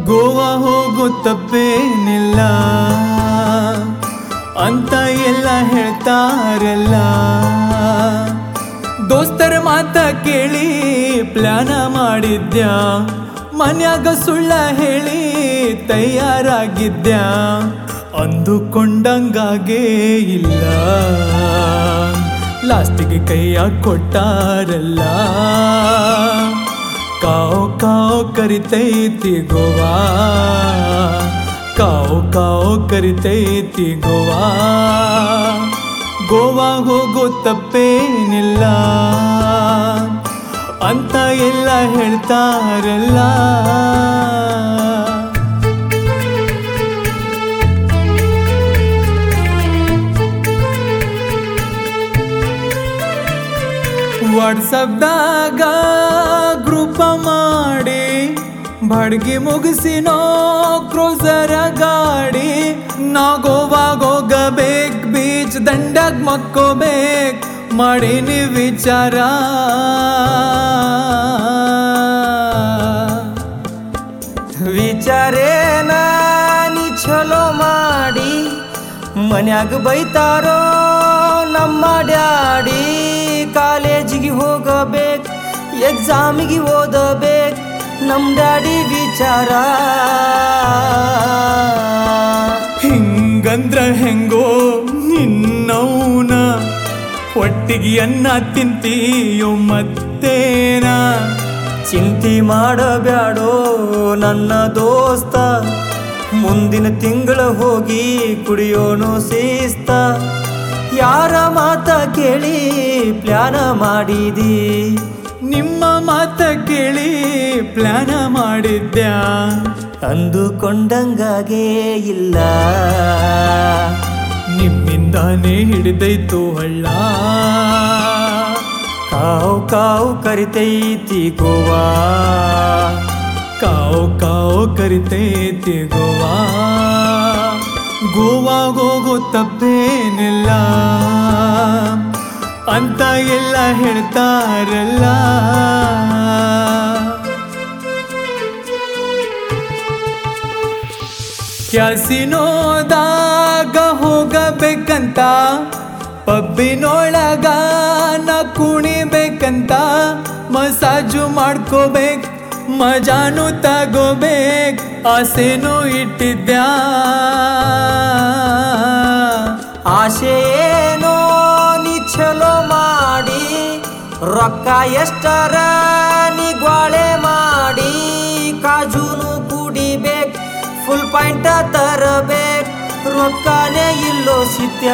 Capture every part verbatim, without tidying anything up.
ಗೋವಾ ಹೋಗೋ ತಪ್ಪೇನಿಲ್ಲ ಅಂತ ಎಲ್ಲ ಹೇಳ್ತಾರಲ್ಲ. ದೋಸ್ತರ ಮಾತ ಕೇಳಿ ಪ್ಲಾನ ಮಾಡಿದ್ಯಾ, ಮನ್ಯಾಗ ಸುಳ್ಳ ಹೇಳಿ ತಯಾರಾಗಿದ್ಯಾ, ಅಂದುಕೊಂಡಂಗಾಗೇ ಇಲ್ಲ, ಲಾಸ್ಟಿಗೆ ಕೈಯ ಕೊಟ್ಟಾರಲ್ಲ. ಕಾವು ಕಾವು ಕರಿತೈತಿ ಗೋವಾ, ಕಾವು ಕಾವು ಕರಿತೈತಿ ಗೋವಾ. ಗೋವಾ ಹೋಗೋ ತಪ್ಪೇನಿಲ್ಲ ಅಂತ ಎಲ್ಲ ಹೇಳ್ತಾರಲ್ಲ. ವಾಟ್ಸಪ್ದಾಗ ಗ್ರೂಪ ಮಾಡಿ ಬಾಡ್ಗಿ ಮುಗಿಸಿನೋ ಕ್ರೂಸರ ಗಾಡಿ. ನಾ ಗೋವಾಗ ಹೋಗಬೇಕ್, ಬೀಚ್ ದಂಡಾಗ್ ಮಕ್ಕೋಬೇಕ್, ಮಾಡೀನಿ ವಿಚಾರ. ವಿಚಾರೇನ ನೀ ಚಲೋ ಮಾಡಿ, ಮನ್ಯಾಗ ಬೈತಾರೋ ನಮ್ಮ ಡ್ಯಾಡಿ. ಕಾಲೇಜಿಗೆ ಹೋಗಬೇಕು, ಎಕ್ಸಾಮಿಗೆ ಓದಬೇಕು, ನಮ್ಮ ಡ್ಯಾಡಿ ವಿಚಾರ. ಹಿಂಗಂದ್ರ ಹೆಂಗೋ ನಿನ್ನೌನ, ಒಟ್ಟಿಗೆ ಅನ್ನ ತಿಂತೀಯೋ ಮತ್ತೇನ. ಚಿಂತೆ ಮಾಡಬ್ಯಾಡೋ ನನ್ನ ದೋಸ್ತ, ಮುಂದಿನ ತಿಂಗಳ ಹೋಗಿ ಕುಡಿಯೋನು ಶಿಸ್ತ. ಯಾರ ಮಾತ ಕೇಳಿ ಪ್ಲಾನ ಮಾಡಿದಿ, ನಿಮ್ಮ ಮಾತ ಕೇಳಿ ಪ್ಲಾನ ಮಾಡಿದ್ಯಾ, ಅಂದುಕೊಂಡಂಗಾಗೇ ಇಲ್ಲ, ನಿಮ್ಮಿಂದಾನೇ ಹಿಡಿದೈತು ಹಳ್ಳ. ಕಾವು ಕಾವು ಕರಿತೈತಿ ಗೋವಾ, ಕಾವು ಕಾವು ಕರಿತೈತಿ ಗೋವಾ. ಗೋವಾಗ ಹೋಗೋ ತಪ್ಪೇನಿಲ್ಲ ಅಂತ ಎಲ್ಲ ಹೇಳ್ತಾರಲ್ಲ. ಕ್ಯಾಸಿನೋದಾಗ ಹೋಗಬೇಕಂತ, ಪಬ್ಬಿನೊಳಗ ನಾ ಕುಣಿಬೇಕಂತ, ಮಸಾಜು ಮಾಡ್ಕೋಬೇಕು, ಮಜಾನು ತಗೋಬೇಕು, ಆಸೆನೂ ಇಟ್ಟಿದ್ಯಾ. ಆಸೆ ಏನೋ ನೀ ಚಲೋ ಮಾಡಿ, ರೊಕ್ಕ ಎಷ್ಟರ ನೀ ಗ್ವಾಳೆ ಮಾಡಿ. ಕಾಜೂನು ಕುಡಿಬೇಕು, ಫುಲ್ ಪಾಯಿಂಟ ತರಬೇಕು, ರೊಕ್ಕನೇ ಇಲ್ಲೋ ಸಿತ್ಯ.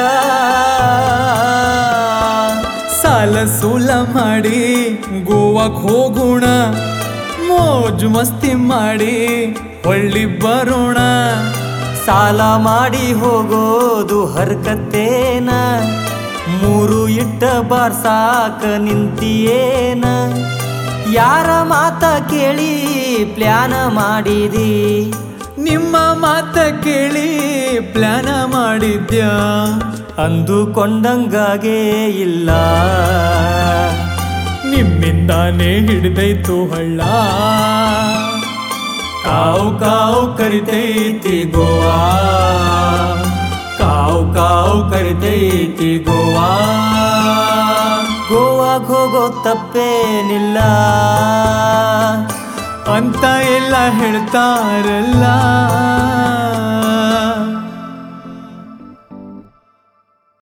ಸಾಲ ಸೂಲ ಮಾಡಿ ಗೋವಾಕ್ ಹೋಗೋಣ, ಮೋಜು ಮಸ್ತಿ ಮಾಡಿ ಹೊಳ್ಳಿ ಬರೋಣ. ಸಾಲ ಮಾಡಿ ಹೋಗೋದು ಹರ್ಕತ್ತೇನ, ಮೂರು ಇಟ್ಟ ಬಾರ್ಸಾಕ ನಿಂತಿಯೇನ. ಯಾರ ಮಾತ ಕೇಳಿ ಪ್ಲಾನ ಮಾಡಿದಿ, ನಿಮ್ಮ ಮಾತ ಕೇಳಿ ಪ್ಲಾನ ಮಾಡಿದ್ಯಾ, ಅಂದುಕೊಂಡಂಗಾಗೇ ಇಲ್ಲ, ನಿಮ್ಮಿಂದಾನೇ ಹಿಡಿದೈತು ಹಳ್ಳ. ಕಾವು ಕಾವು ಕರಿತೈತಿ ಗೋವಾ, ಕಾವು ಕಾವು ಕರಿತೈತಿ ಗೋವಾ. ಗೋವಾಗ್ ಹೋಗೋ ತಪ್ಪೇನಿಲ್ಲ ಅಂತ ಎಲ್ಲ ಹೇಳ್ತಾರಲ್ಲ.